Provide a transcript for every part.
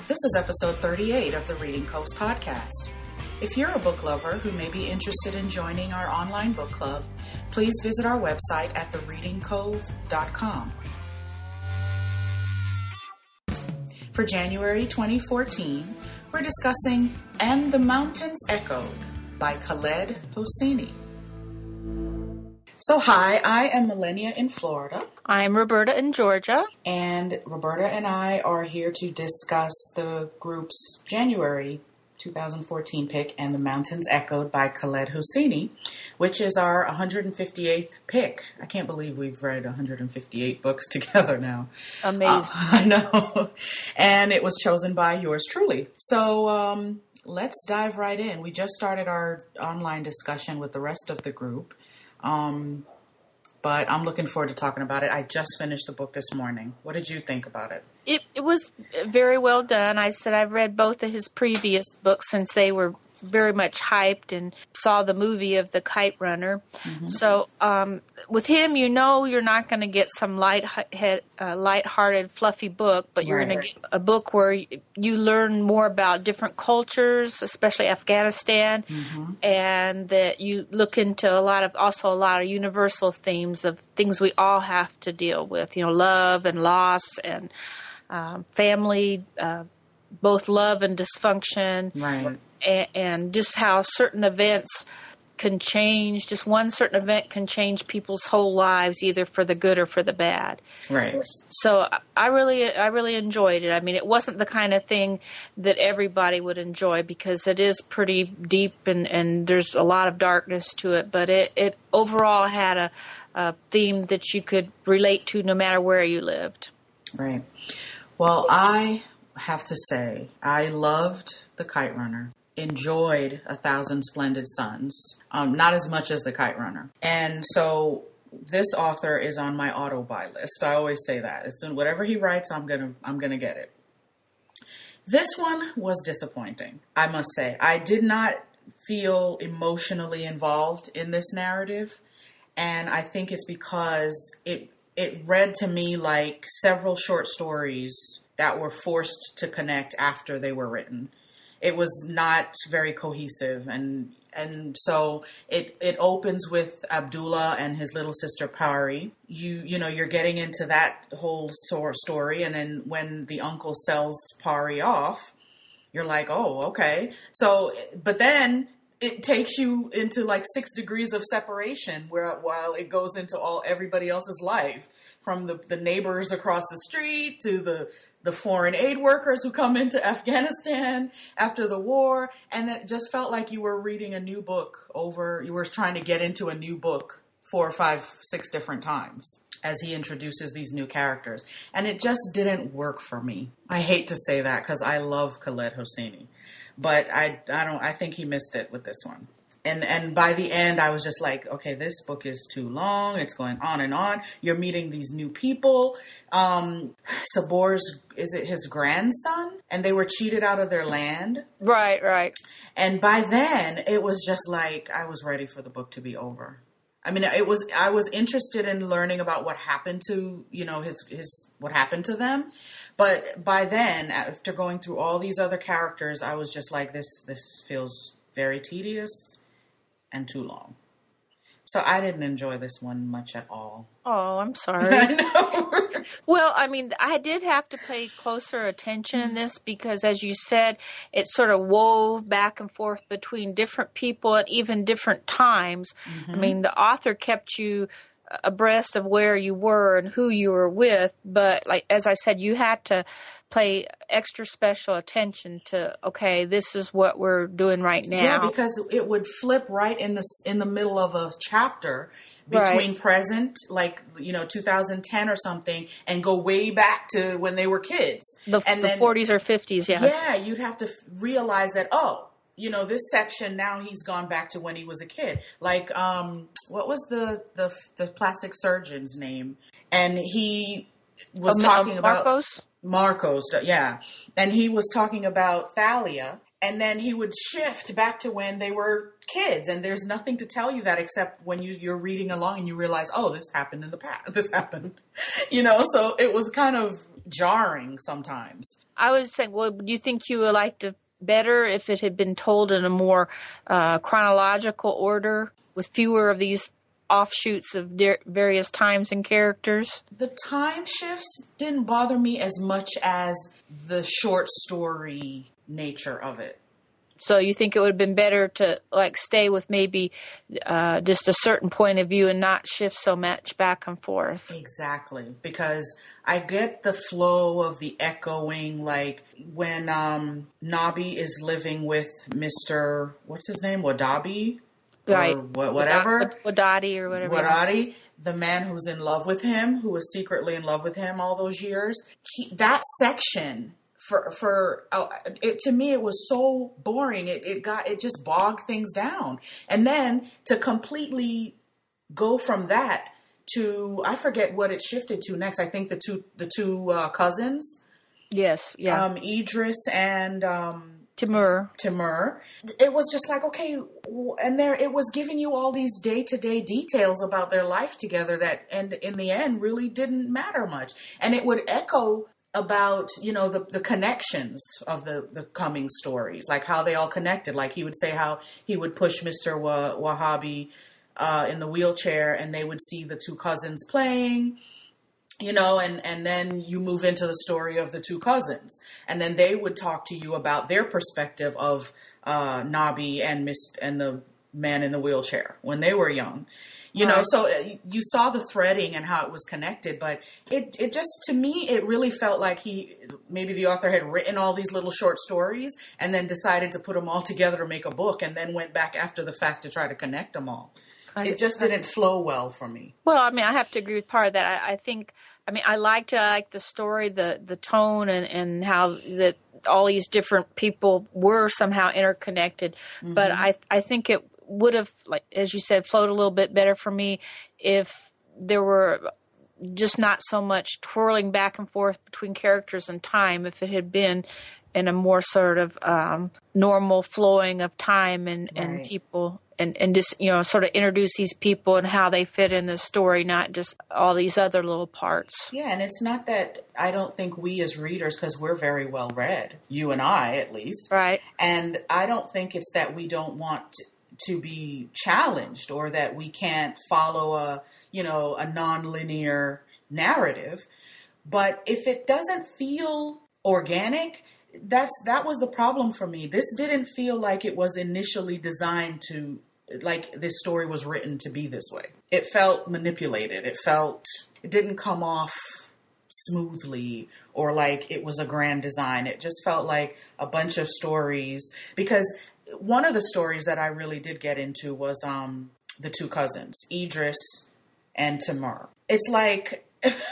This is episode 38 of the Reading Coast podcast. If you're a book lover who may be interested in joining our online book club, please visit our website at thereadingcove.com. For January 2014, we're discussing And the Mountains Echoed by Khaled Hosseini. So hi, I am Millennia in Florida. I'm Roberta in Georgia. And Roberta and I are here to discuss the group's January 2014 pick, And the Mountains Echoed by Khaled Hosseini, which is our 158th pick. I can't believe we've read 158 books together now. Amazing. I know. And it was chosen by yours truly. So let's dive right in. We just started our online discussion with the rest of the group. But I'm looking forward to talking about it. I just finished the book this morning. What did you think about it? It was very well done. I said I've read both of his previous books since they were very much hyped and saw the movie of The Kite Runner. Mm-hmm. So with him, you know you're not going to get some lighthearted, fluffy book, but you're going to get a book where you learn more about different cultures, especially Afghanistan, mm-hmm. and that you look into a lot of universal themes of things we all have to deal with, love and loss and family, both love and dysfunction. Right. And just how certain events can change. Just one certain event can change people's whole lives, either for the good or for the bad. Right. So I really enjoyed it. I mean, it wasn't the kind of thing that everybody would enjoy because it is pretty deep and there's a lot of darkness to it. But it overall had a theme that you could relate to no matter where you lived. Right. Well, I have to say, I loved The Kite Runner. Enjoyed A Thousand Splendid Suns, not as much as The Kite Runner. And so this author is on my auto-buy list. I always say that. As soon whatever he writes, I'm gonna get it. This one was disappointing, I must say. I did not feel emotionally involved in this narrative, and I think it's because it read to me like several short stories that were forced to connect after they were written. It was not very cohesive, and so it opens with Abdullah and his little sister Pari. You're getting into that whole story, and then when the uncle sells Pari off, you're like, oh, okay. So, but then it takes you into like 6 degrees of separation, while it goes into everybody else's life, from the neighbors across the street to the foreign aid workers who come into Afghanistan after the war. And it just felt like you were reading a new book you were trying to get into a new book 4, 5, 6 different times as he introduces these new characters. And it just didn't work for me. I hate to say that because I love Khaled Hosseini, but I think he missed it with this one. And by the end, I was just like, okay, this book is too long. It's going on and on. You're meeting these new people. Sabor's, is it his grandson? And they were cheated out of their land. Right. And by then, it was just like, I was ready for the book to be over. I mean, I was interested in learning about what happened to, what happened to them. But by then, after going through all these other characters, I was just like, this feels very tedious and too long. So I didn't enjoy this one much at all. Oh, I'm sorry. I know. Well, I mean, I did have to pay closer attention in this because, as you said, it sort of wove back and forth between different people at even different times. Mm-hmm. I mean, the author kept you abreast of where you were and who you were with, but like as I said, you had to pay extra special attention to, okay, this is what we're doing right now. Yeah, because it would flip right in the middle of a chapter between present, like 2010 or something, and go way back to when they were kids. The 40s or 50s, yes. Yeah, you'd have to realize that, this section, now he's gone back to when he was a kid. Like, what was the plastic surgeon's name? And he was talking about... Marcos, yeah. And he was talking about Thalia, and then he would shift back to when they were kids, and there's nothing to tell you that except when you're reading along and you realize, oh, this happened in the past. This happened, so it was kind of jarring sometimes. I was saying, well, do you think you would like to better if it had been told in a more chronological order with fewer of these offshoots of various times and characters? The time shifts didn't bother me as much as the short story nature of it. So you think it would have been better to like stay with maybe just a certain point of view and not shift so much back and forth? Exactly, because I get the flow of the echoing, like when Nabi is living with Mr. what's his name, Wadabi, right? Or whatever, Wadadi or whatever. Wadadi, the man who's in love with him, who was secretly in love with him all those years. That section. To me, it was so boring. It just bogged things down. And then to completely go from that to, I forget what it shifted to next. I think the two cousins. Yes. Yeah. Idris and Timur. It was just like, okay, and there it was giving you all these day-to-day details about their life together that, and in the end, really didn't matter much. And it would echo about, the connections of the coming stories, like how they all connected. Like he would say how he would push Mr. Wahhabi in the wheelchair, and they would see the two cousins playing, and then you move into the story of the two cousins, and then they would talk to you about their perspective of Nabi and the man in the wheelchair when they were young. So you saw the threading and how it was connected, but it just, to me, it really felt like maybe the author had written all these little short stories and then decided to put them all together to make a book, and then went back after the fact to try to connect them all. It just didn't flow well for me. Well, I mean, I have to agree with part of that. I liked the story, the tone, and how that all these different people were somehow interconnected. Mm-hmm. But I think it would have, like as you said, flowed a little bit better for me if there were just not so much twirling back and forth between characters and time. If it had been in a more sort of normal flowing of time and people, and just sort of introduce these people and how they fit in the story, not just all these other little parts. Yeah, and it's not that I don't think we as readers, because we're very well read, you and I at least, right? And I don't think it's that we don't want to be challenged or that we can't follow a non-linear narrative. But if it doesn't feel organic, that was the problem for me. This didn't feel like it was initially designed to, like this story was written to be this way. It felt manipulated. It didn't come off smoothly or like it was a grand design. It just felt like a bunch of stories, because one of the stories that I really did get into was the two cousins, Idris and Timur. It's like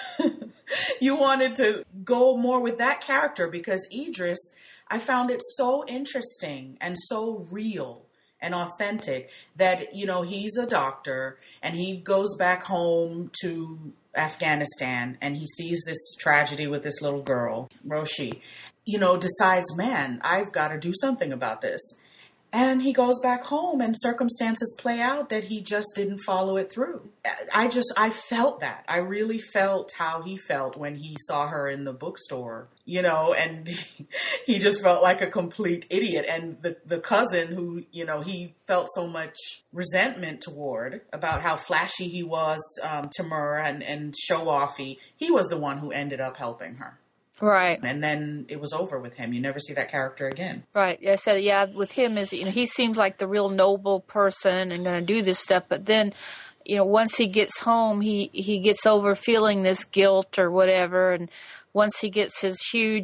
you wanted to go more with that character, because Idris, I found it so interesting and so real and authentic that, he's a doctor and he goes back home to Afghanistan and he sees this tragedy with this little girl, Roshi, decides, man, I've got to do something about this. And he goes back home and circumstances play out that he just didn't follow it through. I felt that. I really felt how he felt when he saw her in the bookstore, and he just felt like a complete idiot. And the cousin who, he felt so much resentment toward about how flashy he was, Timur, and show-offy, he was the one who ended up helping her. Right. And then it was over with him. You never see that character again. Right. I said, with him is, he seems like the real noble person and going to do this stuff. But then, once he gets home, he gets over feeling this guilt or whatever. And once he gets his huge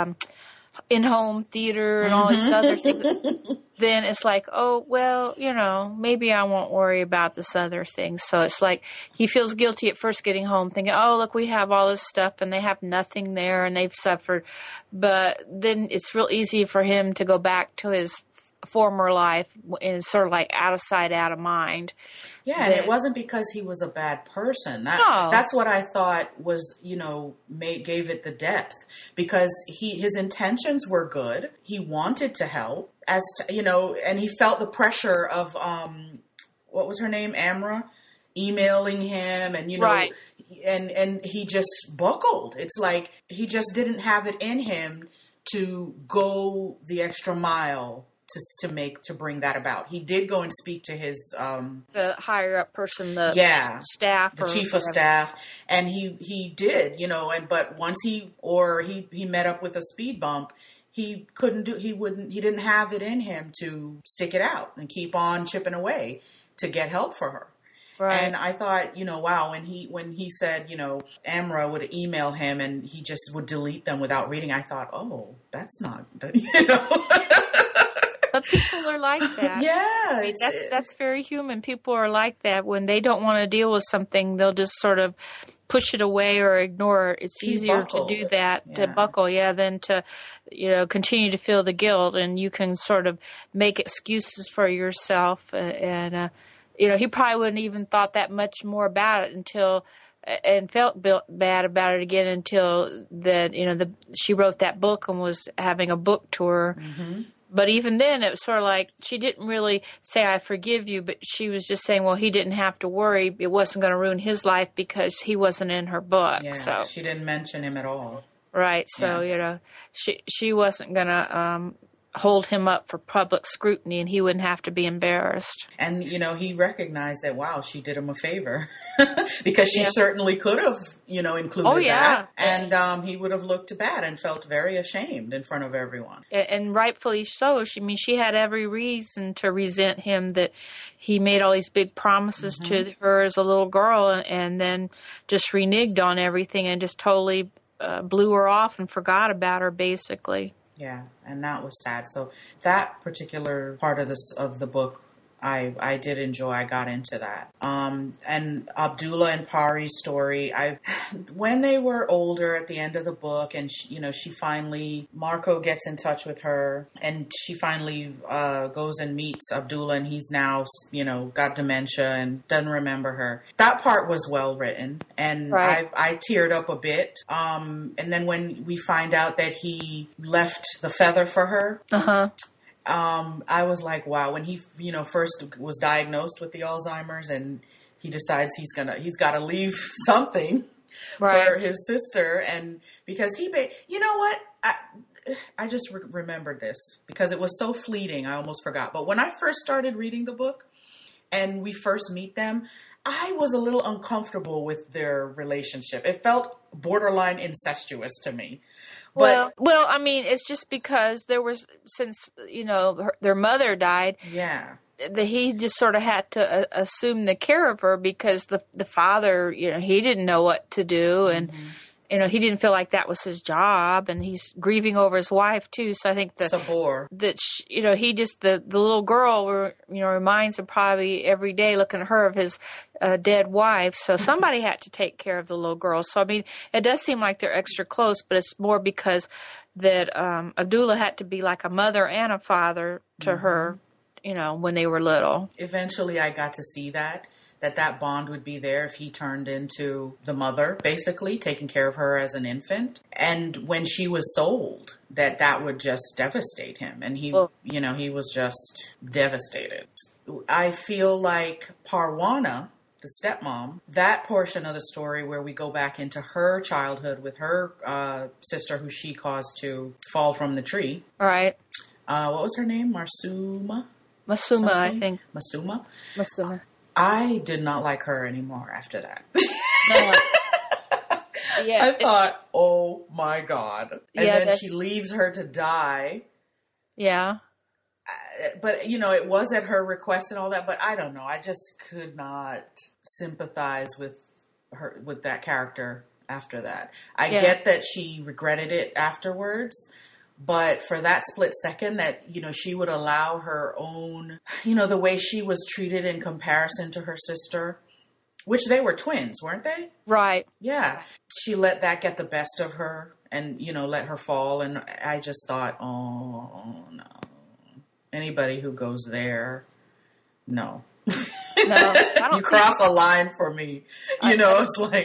in-home theater and all these other things, then it's like, oh, well, maybe I won't worry about this other thing. So it's like he feels guilty at first getting home thinking, oh, look, we have all this stuff and they have nothing there and they've suffered. But then it's real easy for him to go back to his former life and sort of like out of sight, out of mind. Yeah, and it wasn't because he was a bad person. That's what I thought was, gave it the depth, because his intentions were good. He wanted to help, and he felt the pressure of, what was her name? Amra, emailing him, and, right. and he just buckled. It's like he just didn't have it in him to go the extra mile to bring that about. He did go and speak to his the higher up person, the staff, the chief of staff, and he did, but once he met up with a speed bump, he didn't have it in him to stick it out and keep on chipping away to get help for her. Right. And I thought, wow, when he said, Amra would email him and he just would delete them without reading, I thought, oh, that's not, But people are like that. Yeah. I mean, that's very human. People are like that. When they don't want to deal with something, they'll just sort of push it away or ignore it. It's easier to do that, to buckle, than to, continue to feel the guilt. And you can sort of make excuses for yourself. And he probably wouldn't even thought that much more about it and felt bad about it again until she wrote that book and was having a book tour. Mm-hmm. But even then, it was sort of like she didn't really say, I forgive you, but she was just saying, well, he didn't have to worry. It wasn't going to ruin his life because he wasn't in her book. Yeah, so she didn't mention him at all. Right. So, she wasn't going to hold him up for public scrutiny and he wouldn't have to be embarrassed. And, he recognized that, wow, she did him a favor because she certainly could have, included that. And he would have looked bad and felt very ashamed in front of everyone. And rightfully so. She had every reason to resent him that he made all these big promises to her as a little girl and then just reneged on everything and just totally blew her off and forgot about her, basically. Yeah, and that was sad. So that particular part of the book, I did enjoy. I got into that. And Abdullah and Pari's story, when they were older at the end of the book, and she finally, Marco gets in touch with her, and she finally goes and meets Abdullah, and he's now, got dementia and doesn't remember her. That part was well written, and right. I teared up a bit. And then when we find out that he left the feather for her, I was like, wow, when he, first was diagnosed with the Alzheimer's and he decides he's got to leave something for his sister. And because you know what? I just remembered this because it was so fleeting. I almost forgot. But when I first started reading the book and we first meet them, I was a little uncomfortable with their relationship. It felt borderline incestuous to me. Well, I mean, it's just because there was, since, their mother died. Yeah. He just sort of had to assume the care of her because the father, he didn't know what to do. And, he didn't feel like that was his job. And he's grieving over his wife, too. So I think Sabor. He just, the little girl, reminds him probably every day looking at her of his dead wife. So somebody had to take care of the little girl. So, I mean, it does seem like they're extra close, but it's more because that Abdullah had to be like a mother and a father to her, when they were little. Eventually I got to see that bond would be there if he turned into the mother, basically, taking care of her as an infant. And when she was sold, that would just devastate him. And he was just devastated. I feel like Parwana, the stepmom, that portion of the story where we go back into her childhood with her sister who she caused to fall from the tree. All right. What was her name? Masuma, I think. Masuma. I did not like her anymore after that. No. Yeah, I thought, oh my God. And then she leaves her to die. Yeah. But, it was at her request and all that, but I don't know. I just could not sympathize with her, with that character after that. I get that she regretted it afterwards, but for that split second that, she would allow her own, the way she was treated in comparison to her sister, which they were twins, weren't they? Right. Yeah. She let that get the best of her and, let her fall. And I just thought, oh, no. Anybody who goes there, no. No, I don't you cross a line for me. It's like...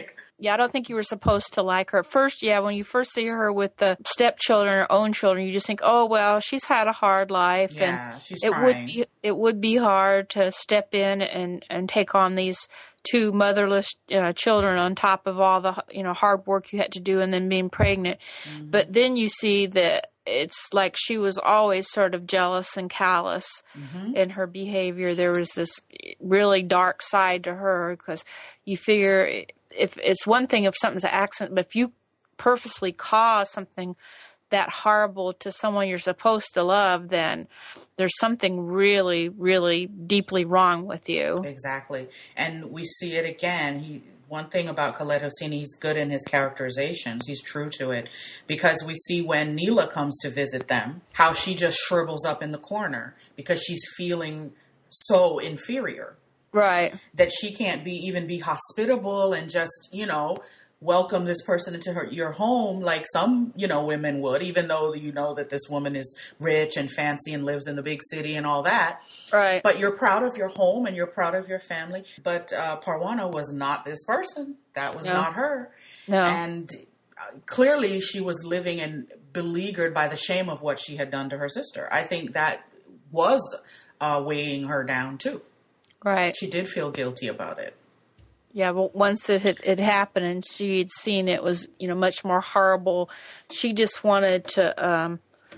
Yeah, I don't think you were supposed to like her. At first, yeah, when you first see her with the stepchildren or own children, you just think, oh, well, she's had a hard life. Yeah, and she's trying. It would be hard to step in and take on these two motherless children on top of all the, hard work you had to do and then being pregnant. Mm-hmm. But then you see that it's like she was always sort of jealous and callous Mm-hmm. in her behavior. There was this really dark side to her because you figure if it's one thing if something's an accident, but if you purposely cause something that horrible to someone you're supposed to love, then there's something really, really deeply wrong with you. Exactly. And we see it again. One thing about Khaled Hosseini, he's good in his characterizations. He's true to it. Because we see when Neela comes to visit them, how she just shrivels up in the corner because she's feeling so inferior. Right. That she can't even be hospitable and just, welcome this person into your home like some, women would, even though you know that this woman is rich and fancy and lives in the big city and all that. Right. But you're proud of your home and you're proud of your family. But Parwana was not this person. That was not her. No. And clearly she was living and beleaguered by the shame of what she had done to her sister. I think that was weighing her down too. Right. She did feel guilty about it. Yeah, but once it happened and she'd seen it was, much more horrible, she just wanted to,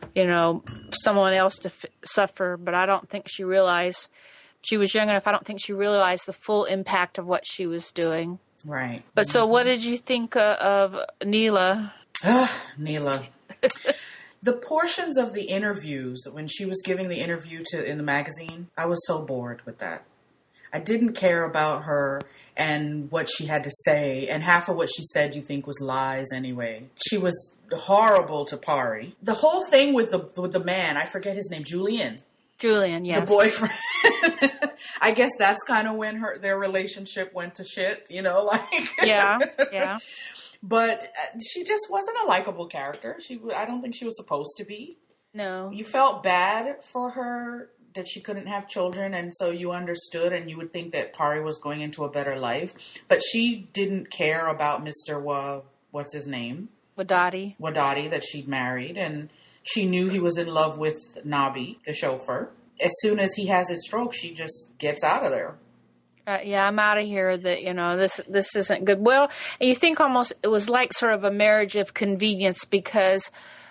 someone else to suffer. But I don't think she realized, she was young enough, I don't think she realized the full impact of what she was doing. Right. But so what did you think of Neela? Neela. The portions of the interviews, when she was giving the interview in the magazine, I was so bored with that. I didn't care about her and what she had to say, and half of what she said you think was lies anyway. She was horrible to Pari. The whole thing with the man, I forget his name, Julian. Julian, yes. The boyfriend. I guess that's kind of when their relationship went to shit, Yeah, yeah. But she just wasn't a likable character. I don't think she was supposed to be. No. You felt bad for her that she couldn't have children, and so you understood, and you would think that Pari was going into a better life. But she didn't care about Mr. What's his name? Wadati, that she'd married, and she knew he was in love with Nabi, the chauffeur. As soon as he has his stroke, she just gets out of there. Yeah, I'm out of here. That this isn't good. Well, and you think almost it was like sort of a marriage of convenience because,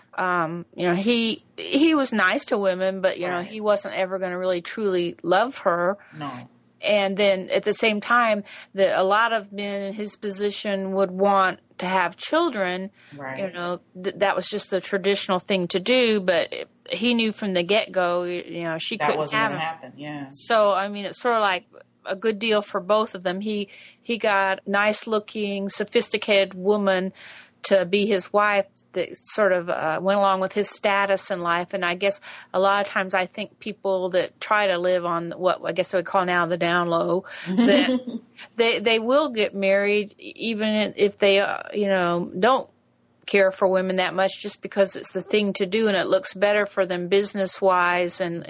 he was nice to women, but right. He wasn't ever going to really truly love her. No. And then at the same time, that a lot of men in his position would want to have children. Right. That was just the traditional thing to do, but he knew from the get-go, she that couldn't wasn't have going him. to happen. Yeah. So, it's sort of like a good deal for both of them. He got a nice-looking, sophisticated woman to be his wife that sort of went along with his status in life. And I guess a lot of times I think people that try to live on what I guess we call now the down low, that they will get married even if they, don't care for women that much just because it's the thing to do and it looks better for them business-wise and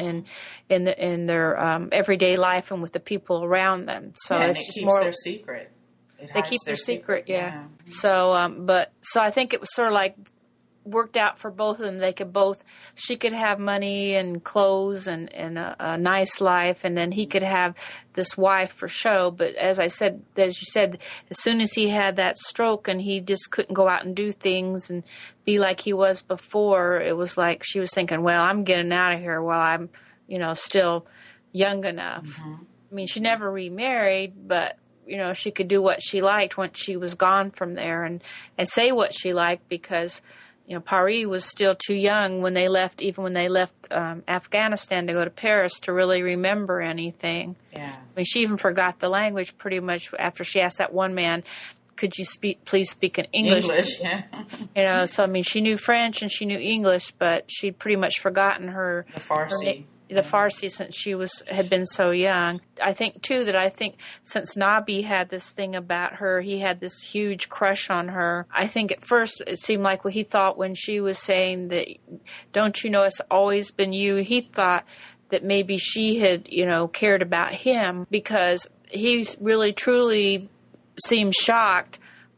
in their everyday life and with the people around them. So yeah, it's and it just keeps more their secret. They keep their secret, yeah. So, so I think it was sort of like worked out for both of them. She could have money and clothes and a nice life, and then he could have this wife for show. But as you said, as soon as he had that stroke and he just couldn't go out and do things and be like he was before, it was like she was thinking, well, I'm getting out of here while I'm, still young enough. Mm-hmm. She never remarried, but she could do what she liked once she was gone from there and say what she liked because, Pari was still too young when they left Afghanistan to go to Paris to really remember anything. Yeah. She even forgot the language pretty much after she asked that one man, could you please speak in English? Yeah. So, she knew French and she knew English, but she'd pretty much forgotten the Farsi. The Farsi since she had been so young. I think since Nabi had this thing about her, he had this huge crush on her. I think at first it seemed like what he thought when she was saying that, don't you know it's always been you, he thought that maybe she had, cared about him because he really truly seemed shocked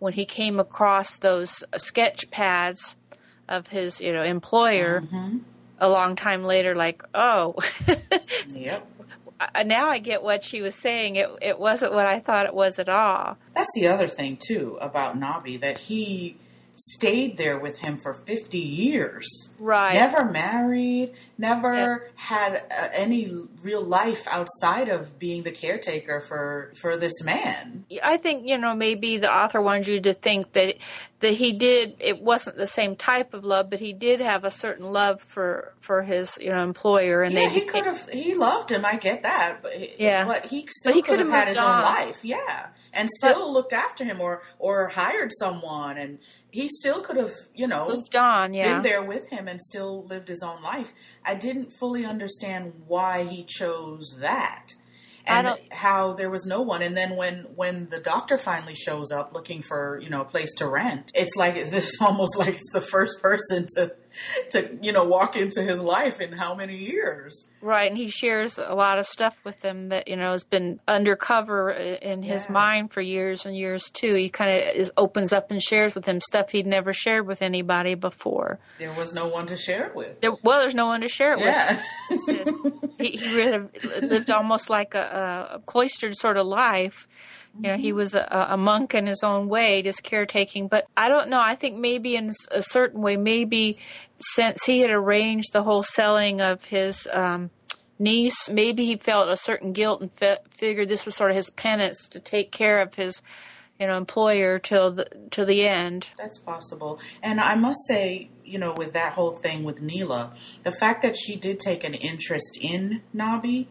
when he came across those sketch pads of his, employer a long time later, like, oh, Yep. Now I get what she was saying. It wasn't what I thought it was at all. That's the other thing, too, about Nobby, that he stayed there with him for 50 years. Right. Never married, never had any real life outside of being the caretaker for this man. I think, maybe the author wanted you to think that he did, it wasn't the same type of love, but he did have a certain love for his, employer. And yeah, he loved him, I get that. But he still could have had his own life. Yeah. And still looked after him or hired someone, and he still could have, moved on, been there with him and still lived his own life. I didn't fully understand why he chose that. And how there was no one. And then when the doctor finally shows up looking for, a place to rent, it's like, it's almost like it's the first person to walk into his life in how many years. Right. And he shares a lot of stuff with them that, has been undercover in his mind for years and years too. He kind of opens up and shares with him stuff he'd never shared with anybody before. There was no one to share it with. There's no one to share it with. He really lived almost like a cloistered sort of life. He was a monk in his own way, just caretaking. But I don't know. I think maybe in a certain way, maybe since he had arranged the whole selling of his niece, maybe he felt a certain guilt and figured this was sort of his penance to take care of his, employer till the end. That's possible. And I must say, with that whole thing with Neela, the fact that she did take an interest in Nobby,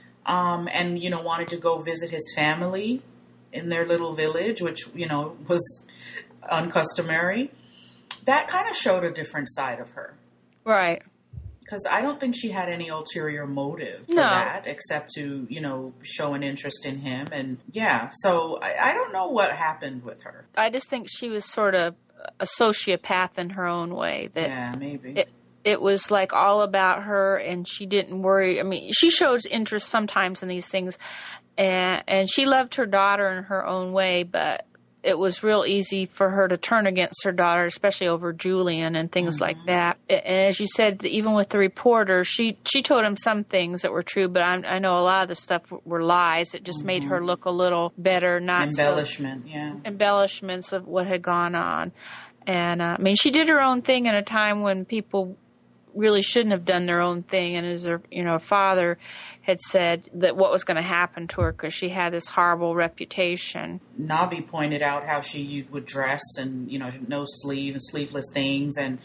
and wanted to go visit his family in their little village, which, was uncustomary, that kind of showed a different side of her. Right. Because I don't think she had any ulterior motive for that, except to, show an interest in him. And so I don't know what happened with her. I just think she was sort of a sociopath in her own way. Maybe. It was like all about her, and she didn't worry. I mean, she shows interest sometimes in these things, and she loved her daughter in her own way, but it was real easy for her to turn against her daughter, especially over Julian and things like that. And as you said, even with the reporter, she told him some things that were true, but I know a lot of the stuff were lies. It just made her look a little better, not embellishments of what had gone on. And she did her own thing in a time when people really shouldn't have done their own thing, and as her father had said that what was going to happen to her because she had this horrible reputation. Nobby pointed out how she would dress and no sleeve and sleeveless things, and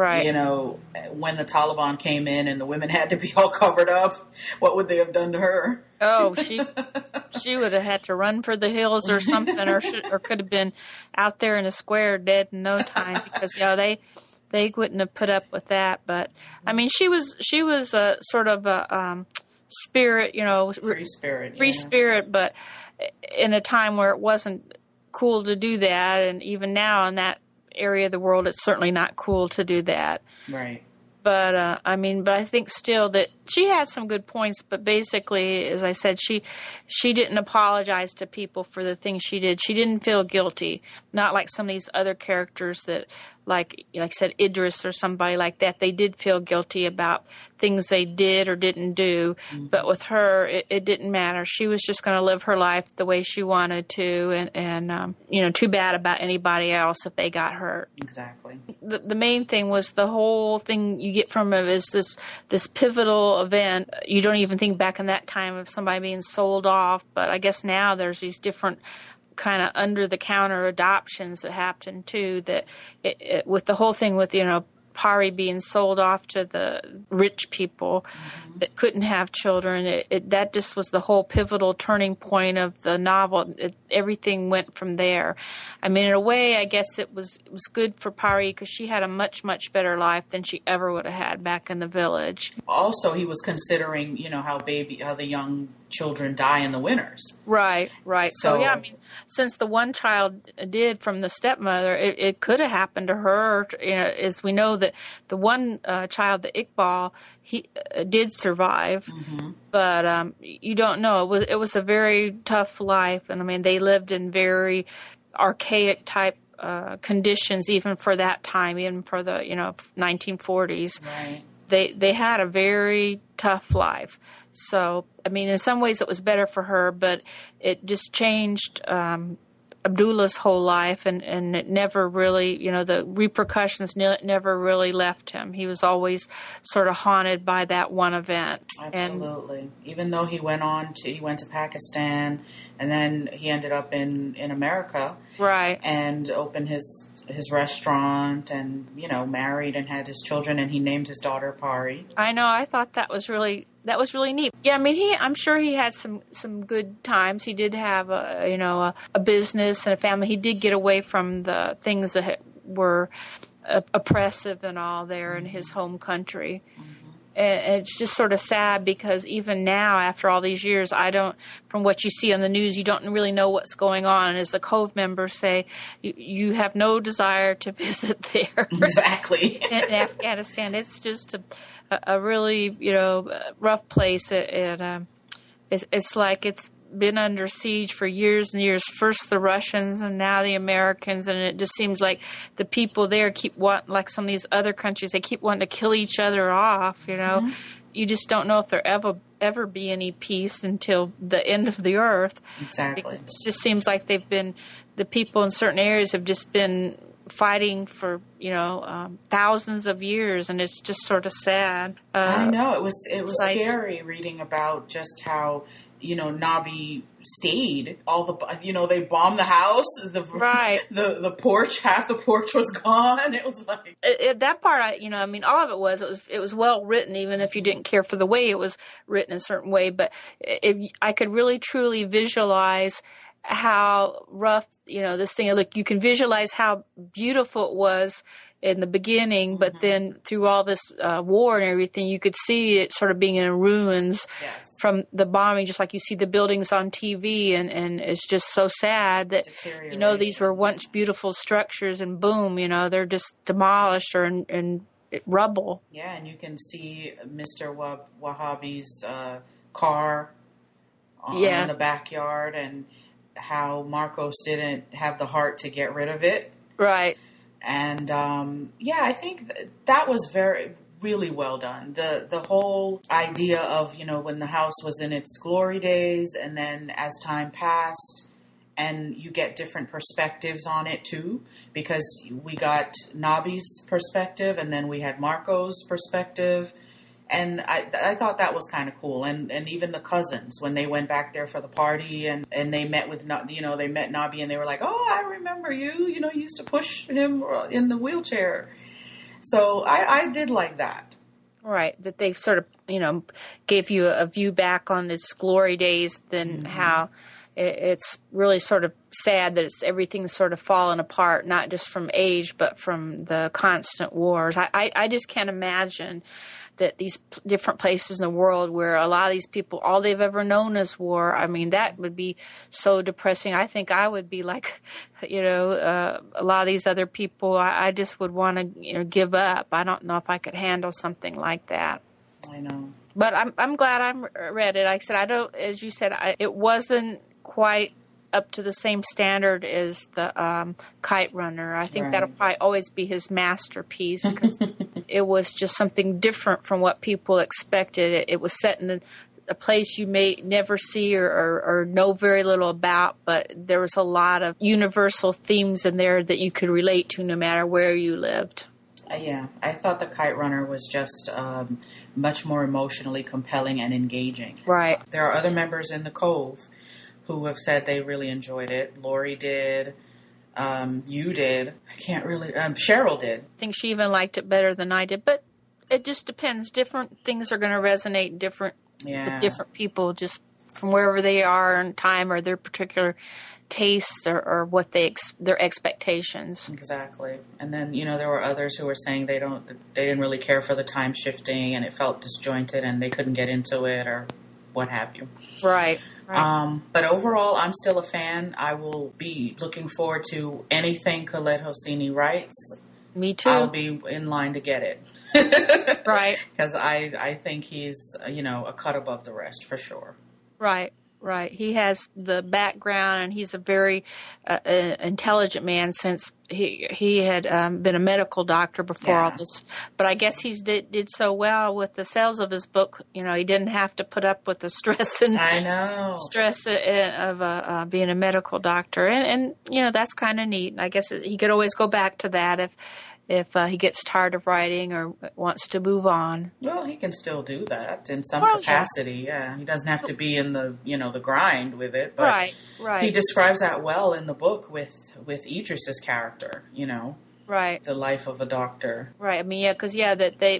when the Taliban came in and the women had to be all covered up, what would they have done to her? Oh, she would have had to run for the hills or something, or could have been out there in a square dead in no time, because they wouldn't have put up with that. But she was a sort of a spirit, free spirit, but in a time where it wasn't cool to do that, and even now in that area of the world, it's certainly not cool to do that. Right. But but I think still that she had some good points. But basically, as I said, she didn't apologize to people for the things she did. She didn't feel guilty, not like some of these other characters that, like I said, Idris or somebody like that. They did feel guilty about things they did or didn't do. Mm-hmm. But with her, it didn't matter. She was just going to live her life the way she wanted to, and too bad about anybody else if they got hurt. Exactly. The main thing was the whole thing you get from it is this pivotal event. You don't even think back in that time of somebody being sold off, but I guess now there's these different kind of under-the-counter adoptions that happen too, that with the whole thing with, Pari being sold off to the rich people that couldn't have children. That just was the whole pivotal turning point of the novel. Everything went from there. In a way, I guess it was good for Pari because she had a much, much better life than she ever would have had back in the village. Also, he was considering, how the young children die in the winters. Right. So yeah, since the one child did from the stepmother, it could have happened to her. As we know that the one child, the Iqbal, he did survive, but you don't know. It was a very tough life, and they lived in very archaic type conditions, even for that time, even for the 1940s. Right. They had a very tough life. So, I mean, in some ways it was better for her, but it just changed Abdullah's whole life, and it never really, the repercussions never really left him. He was always sort of haunted by that one event. Absolutely. Even though he went to Pakistan, and then he ended up in America. Right. And opened his restaurant, and married and had his children, and he named his daughter Pari. I know. I thought that was really neat. Yeah, I mean, I'm sure he had some good times. He did have a business and a family. He did get away from the things that were oppressive and all there in his home country. Mm-hmm. And it's just sort of sad because even now, after all these years, from what you see on the news, you don't really know what's going on. And as the Cove members say, you have no desire to visit there. Exactly. in Afghanistan. It's just a really, rough place. It's like it's been under siege for years and years. First the Russians and now the Americans, and it just seems like the people there keep wanting, like some of these other countries, they keep wanting to kill each other off. Mm-hmm. You just don't know if there ever be any peace until the end of the earth. Exactly. Because it just seems like the people in certain areas have just been fighting for thousands of years, and it's just sort of sad. I know it was scary reading about just how Nabi stayed. All the they bombed the house. The porch, half the porch was gone. It was like that part. All of it was well written, even if you didn't care for the way it was written a certain way. But I could really truly visualize how rough this thing. Look, you can visualize how beautiful it was in the beginning, but then through all this war and everything, you could see it sort of being in ruins. Yes. From the bombing, just like you see the buildings on TV, and it's just so sad that these were once beautiful structures, and boom, they're just demolished or in rubble. Yeah, and you can see Mr. Wahhabi's car in the backyard, and how Marcos didn't have the heart to get rid of it. Right. And I think that was really well done. The whole idea of, when the house was in its glory days, and then as time passed, and you get different perspectives on it too, because we got Nabi's perspective, and then we had Marco's perspective. And I thought that was kind of cool. And even the cousins, when they went back there for the party, and they met with, they met Nabi, and they were like, oh, I remember you, you used to push him in the wheelchair. So I did like that. Right. That they sort of, gave you a view back on its glory days, then how it's really sort of sad that everything's sort of fallen apart, not just from age, but from the constant wars. I just can't imagine that these different places in the world where a lot of these people, all they've ever known is war. I mean, that would be so depressing. I think I would be like, a lot of these other people, I just would want to, give up. I don't know if I could handle something like that. I know. But I'm glad I read it. Like I said, as you said, it wasn't quite up to the same standard as the Kite Runner. I think that'll probably always be his masterpiece, because it was just something different from what people expected. It was set in a place you may never see or know very little about, but there was a lot of universal themes in there that you could relate to no matter where you lived. Yeah, I thought the Kite Runner was just much more emotionally compelling and engaging. Right. There are other members in the Cove who have said they really enjoyed it. Lori did. You did. I can't really... Cheryl did. I think she even liked it better than I did. But it just depends. Different things are going to resonate with different people, just from wherever they are in time, or their particular tastes, or what their expectations. Exactly. And then, there were others who were saying they didn't really care for the time shifting, and it felt disjointed, and they couldn't get into it, or what have you. Right. But overall, I'm still a fan. I will be looking forward to anything Khaled Hosseini writes. Me too. I'll be in line to get it. Right. Because I think he's, a cut above the rest, for sure. Right. Right. He has the background, and he's a very intelligent man since he had been a medical doctor before all this. But I guess he did so well with the sales of his book. You know, he didn't have to put up with the stress and stress of being a medical doctor, and you know, that's kind of neat. I guess he could always go back to that if he gets tired of writing or wants to move on. Well, he can still do that in some capacity. Yeah, he doesn't have to be in the the grind with it. But right. He describes that well in the book with Idris's character. You know, right, the life of a doctor. Right. I mean, because that he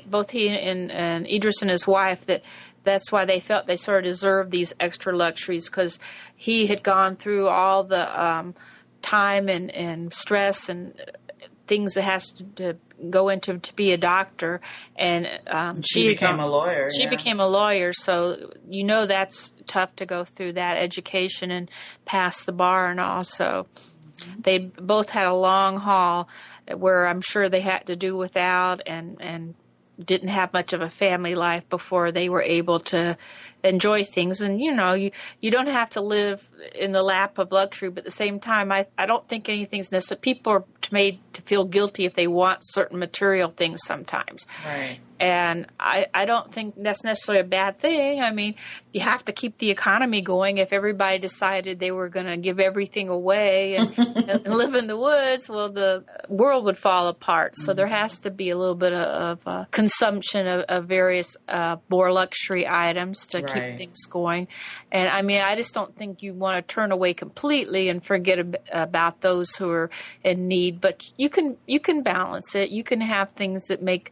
and Idris and his wife that's why they felt they sort of deserved these extra luxuries, because he had gone through all the time and stress and things that has to go into to be a doctor, and she became a lawyer. She became a lawyer, so that's tough to go through that education and pass the bar, and also they both had a long haul where I'm sure they had to do without and didn't have much of a family life before they were able to enjoy things. And you don't have to live in the lap of luxury, but at the same time I don't think anything's necessary. People are made to feel guilty if they want certain material things sometimes, right? And I don't think that's necessarily a bad thing. I mean, you have to keep the economy going. If everybody decided they were going to give everything away and live in the woods, well, the world would fall apart. So there has to be a little bit of consumption of various more luxury items to keep things going. And I mean, I just don't think you want to turn away completely and forget about those who are in need. But you can balance it. You can have things that make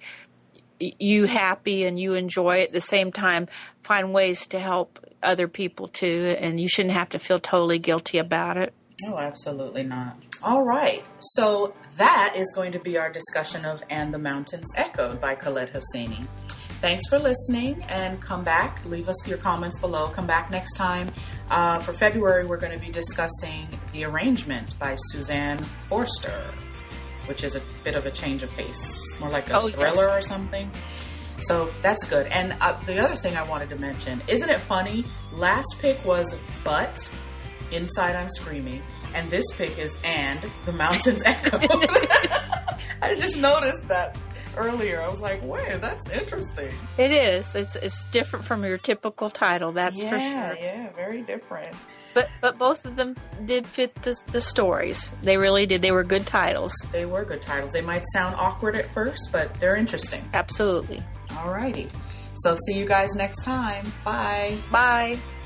you happy and you enjoy it, at the same time find ways to help other people too, and you shouldn't have to feel totally guilty about it. No, absolutely not. All right, so that is going to be our discussion of And the Mountains Echoed by Khaled Hosseini. Thanks for listening, and come back. Leave us your comments below. Come back next time. For February, we're going to be discussing The Arrangement by Suzanne Forster, which is a bit of a change of pace. More like a thriller or something. So that's good. And the other thing I wanted to mention, isn't it funny? Last pick was But, Inside I'm Screaming. And this pick is And the Mountains Echo. I just noticed that earlier. I was like, wait, that's interesting. It is. It's different from your typical title, that's for sure. Yeah, very different. But both of them did fit the stories. They really did. They were good titles. They were good titles. They might sound awkward at first, but they're interesting. Absolutely. All righty. So see you guys next time. Bye. Bye.